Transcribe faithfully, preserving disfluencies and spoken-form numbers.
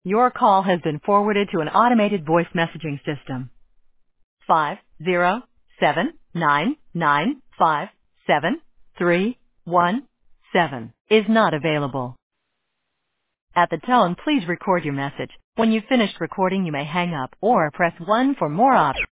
Your call has been forwarded to an automated voice messaging system. Five zero seven nine nine five seven three one seven is not available. At the tone, please record your message. When you've finished recording, you may hang up or press one for more options.